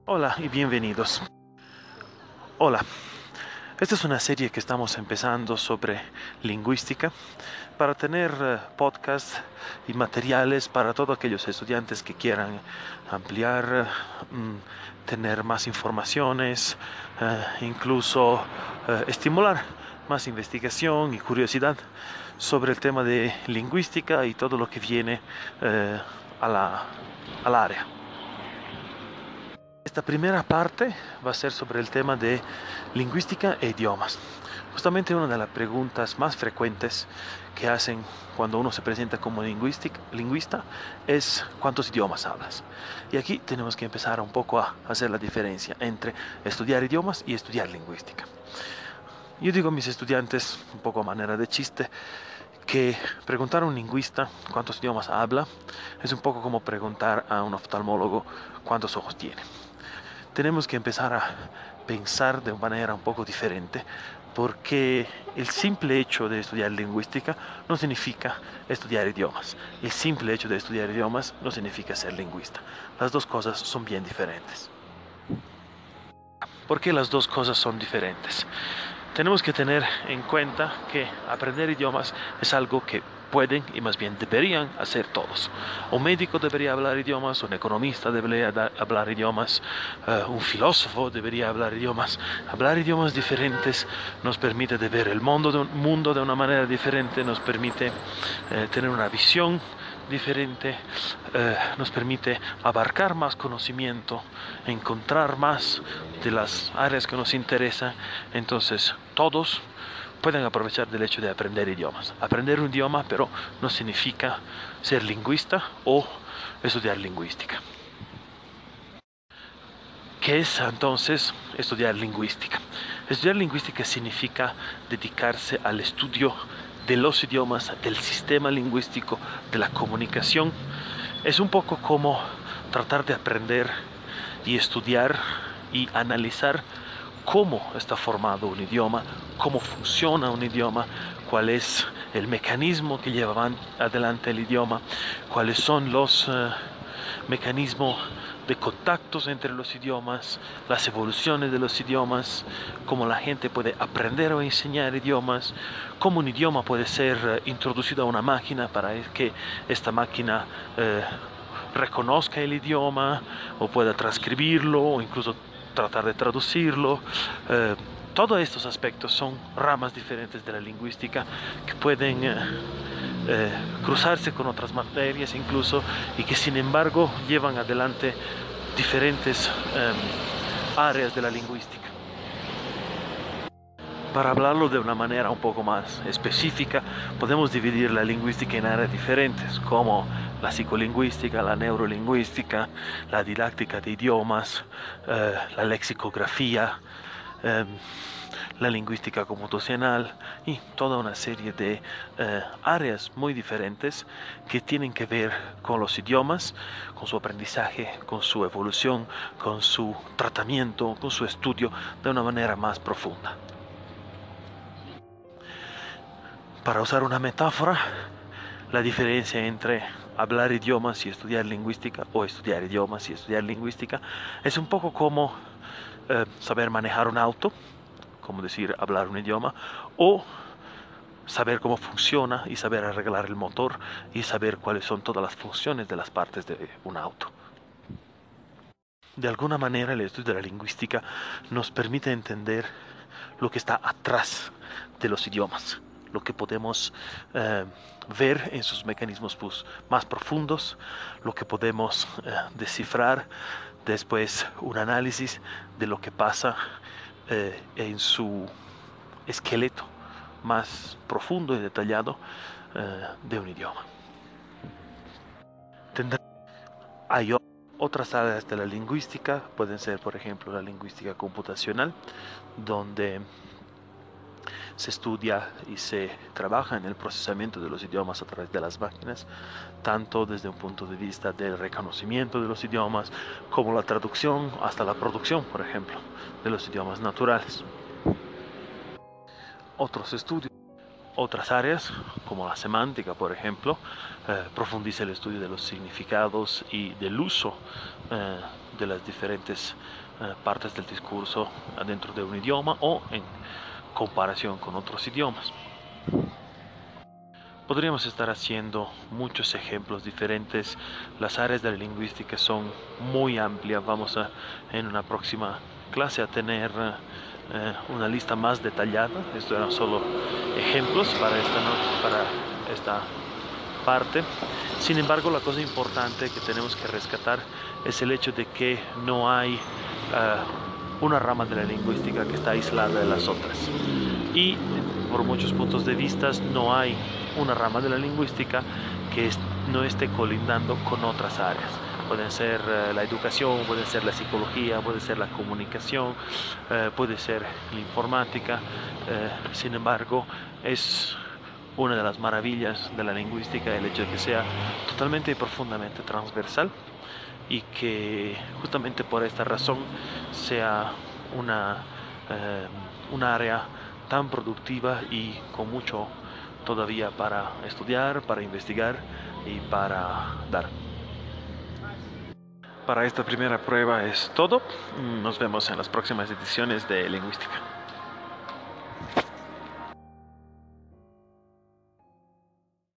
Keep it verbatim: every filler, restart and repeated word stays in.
Hola y bienvenidos. Hola, esta es una serie que estamos empezando sobre lingüística para tener uh, podcasts y materiales para todos aquellos estudiantes que quieran ampliar, uh, tener más informaciones, uh, incluso uh, estimular más investigación y curiosidad sobre el tema de lingüística y todo lo que viene uh, a la, al área. Esta primera parte va a ser sobre el tema de lingüística e idiomas. Justamente una de las preguntas más frecuentes que hacen cuando uno se presenta como lingüista es ¿cuántos idiomas hablas? Y aquí tenemos que empezar un poco a hacer la diferencia entre estudiar idiomas y estudiar lingüística. Yo digo a mis estudiantes, un poco a manera de chiste, que preguntar a un lingüista cuántos idiomas habla es un poco como preguntar a un oftalmólogo cuántos ojos tiene. Tenemos que empezar a pensar de una manera un poco diferente, porque el simple hecho de estudiar lingüística no significa estudiar idiomas. El simple hecho de estudiar idiomas no significa ser lingüista. Las dos cosas son bien diferentes. ¿Por qué las dos cosas son diferentes? Tenemos que tener en cuenta que aprender idiomas es algo que pueden y más bien deberían hacer todos. Un médico debería hablar idiomas, un economista debería hablar idiomas, uh, un filósofo debería hablar idiomas. Hablar idiomas diferentes nos permite de ver el mundo de, un, mundo de una manera diferente, nos permite uh, tener una visión diferente, eh, nos permite abarcar más conocimiento, encontrar más de las áreas que nos interesan. Entonces todos pueden aprovechar del hecho de aprender idiomas. Aprender un idioma, pero no significa ser lingüista o estudiar lingüística. ¿Qué es entonces estudiar lingüística? Estudiar lingüística significa dedicarse al estudio de los idiomas, del sistema lingüístico, de la comunicación. Es un poco como tratar de aprender y estudiar y analizar cómo está formado un idioma, cómo funciona un idioma, cuál es el mecanismo que lleva adelante el idioma, cuáles son los uh, mecanismos de contactos entre los idiomas, las evoluciones de los idiomas, cómo la gente puede aprender o enseñar idiomas, cómo un idioma puede ser uh, introducido a una máquina para que esta máquina uh, reconozca el idioma o pueda transcribirlo o incluso tratar de traducirlo. Uh, todos estos aspectos son ramas diferentes de la lingüística que pueden uh, eh, cruzarse con otras materias incluso, y que sin embargo llevan adelante diferentes eh, áreas de la lingüística. Para hablarlo de una manera un poco más específica, podemos dividir la lingüística en áreas diferentes, como la psicolingüística, la neurolingüística, la didáctica de idiomas, eh, la lexicografía, eh, la lingüística computacional y toda una serie de eh, áreas muy diferentes que tienen que ver con los idiomas, con su aprendizaje, con su evolución, con su tratamiento, con su estudio de una manera más profunda. Para usar una metáfora, la diferencia entre hablar idiomas y estudiar lingüística, o estudiar idiomas y estudiar lingüística, es un poco como eh, saber manejar un auto, como decir hablar un idioma, o saber cómo funciona y saber arreglar el motor y saber cuáles son todas las funciones de las partes de un auto. De alguna manera el estudio de la lingüística nos permite entender lo que está atrás de los idiomas, lo que podemos eh, ver en sus mecanismos pues, más profundos, lo que podemos eh, descifrar, después un análisis de lo que pasa eh, en su esqueleto más profundo y detallado eh, de un idioma. Tendrá... Hay otras áreas de la lingüística, pueden ser por ejemplo la lingüística computacional, donde se estudia y se trabaja en el procesamiento de los idiomas a través de las máquinas, tanto desde un punto de vista del reconocimiento de los idiomas, como la traducción hasta la producción, por ejemplo, de los idiomas naturales. Otros estudios, otras áreas, como la semántica, por ejemplo, eh, profundiza el estudio de los significados y del uso eh, de las diferentes eh, partes del discurso dentro de un idioma o en comparación con otros idiomas. Podríamos estar haciendo muchos ejemplos diferentes. Las áreas de la lingüística son muy amplias. Vamos a, en una próxima clase, a tener eh, una lista más detallada. Estos eran solo ejemplos para esta, no- para esta parte. Sin embargo, la cosa importante que tenemos que rescatar es el hecho de que no hay uh, una rama de la lingüística que está aislada de las otras. Y por muchos puntos de vista no hay una rama de la lingüística que es, no esté colindando con otras áreas. Pueden ser uh, la educación, puede ser la psicología, puede ser la comunicación, uh, puede ser la informática. Uh, sin embargo, es una de las maravillas de la lingüística el hecho de que sea totalmente y profundamente transversal y que justamente por esta razón sea una, eh, una área tan productiva y con mucho todavía para estudiar, para investigar y para dar. Para esta primera prueba es todo. Nos vemos en las próximas ediciones de Lingüística.